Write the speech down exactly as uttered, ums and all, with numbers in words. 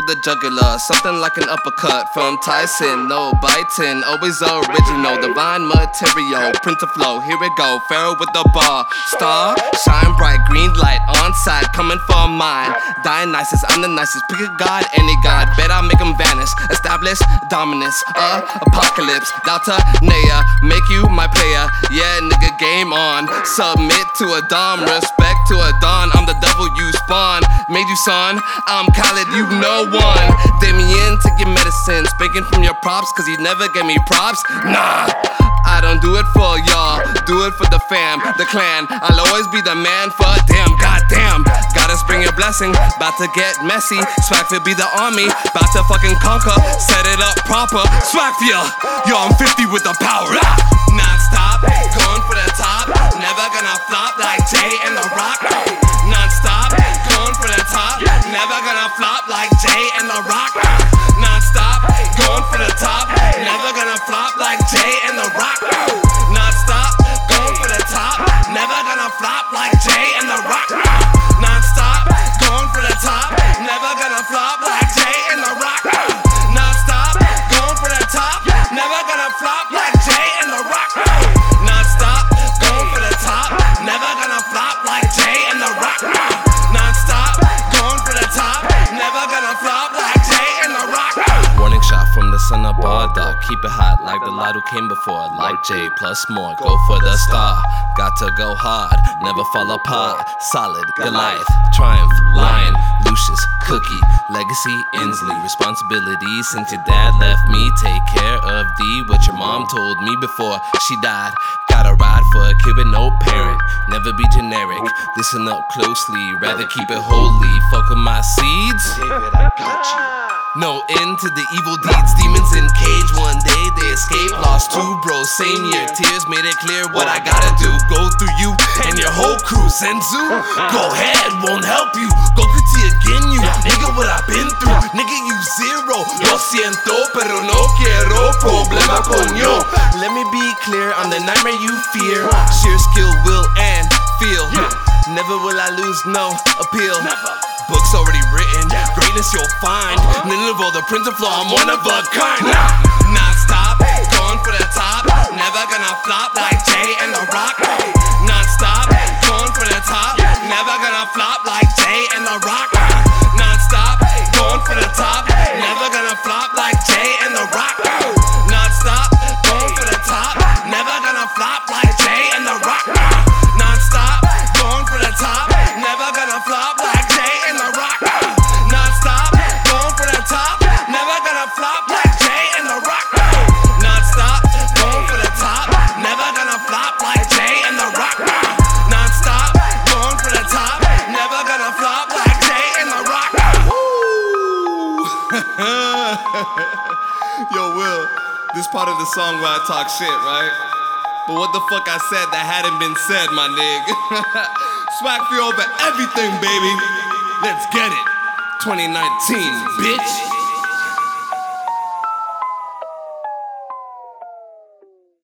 of the jugular, something like an uppercut from Tyson. No biting, always original, divine material, print to flow. Here we go, Pharaoh with the bar. Star, shine bright, green light on side, coming for mine. Dionysus, I'm the nicest. Pick a god, any god, bet I'll make him vanish. Establish dominance, uh, apocalypse, Delta, Naya, make you my player. Yeah, nigga, game on. Submit to a dom, respect to a don. I'm the devil you spawn. Made you son, I'm Khaled, you know one. Damien, take your medicine, spanking from your props, cause you never gave me props. Nah, I don't do it for y'all, do it for the fam, the clan. I'll always be the man for damn, goddamn. Gotta spring your blessing, about to get messy. Swagfit be the army, about to fucking conquer. Set it up proper, Swagfit, yo, I'm fifty with the power. Ah! Non-stop, going for the top, never gonna flop like Jay and The Rock. Non-stop, going for the top, never gonna flop like Jay and The Rock. Non-stop, going for the top, never gonna flop like Jay and The Rock. Non-stop, going for the top, never gonna flop like Jay and The Rock. Non-stop, going for the top, never gonna flop like Jay and The Rock. Non-stop, going for the top, never gonna flop like Jay and The Rock. Non-stop, going for the top, never gonna flop like Jay and The Rock. Non-stop, going for the top, never gonna flop like Jay and The Rock. Warning shot from the son of Bardock. Keep it hot like the lot who came before. Like Jay plus more, go for the star. Got to go hard, never fall apart. Solid, Goliath, Triumph, Lion, Lucius, Cookie, Legacy, Inslee. Responsibility since your dad left me. Take care of thee, what your mom told me before she died. Gotta ride for a kid with no parent. Never be generic, listen up closely. Rather keep it holy, fuck with my seeds. David, I got you. No end to the evil deeds, demons in cage. One day they escape, lost two bros, same year. Tears made it clear what I gotta do. Go through you and your whole crew. Senzu, go ahead, won't help you. Go Kuti again, you nigga, what I've been through. Nigga, you zero. Lo siento, pero no quiero problema con yo. Let me be clear, I'm the nightmare you fear. Sheer skill, will, and feel. Never will I lose, no appeal. Books already written, greatness you'll find. None of all the printer flow, I'm one of a kind. Non-stop, going for the top, never gonna flop like Jay and The Rock. Non-stop, going for the top, never gonna flop like Jay and The Rock. Non-stop, going for the top, never gonna flop like Jay and The Rock. Non-stop, going for the top, never gonna flop like Jay and The Rock. Non-stop, going for the top, never gonna flop like Jay and The Rock. Non-stop, going for the top, never gonna flop like Jay and The Rock. Non-stop, going for the top, never gonna flop like Jay and The Rock. Non-stop, going for the top, never gonna flop like Jay and The Rock. Yo, Will, this part of the song where I talk shit, right? But what the fuck I said that hadn't been said, my nigga. Swagfit over everything, baby. Let's get it. twenty nineteen, bitch.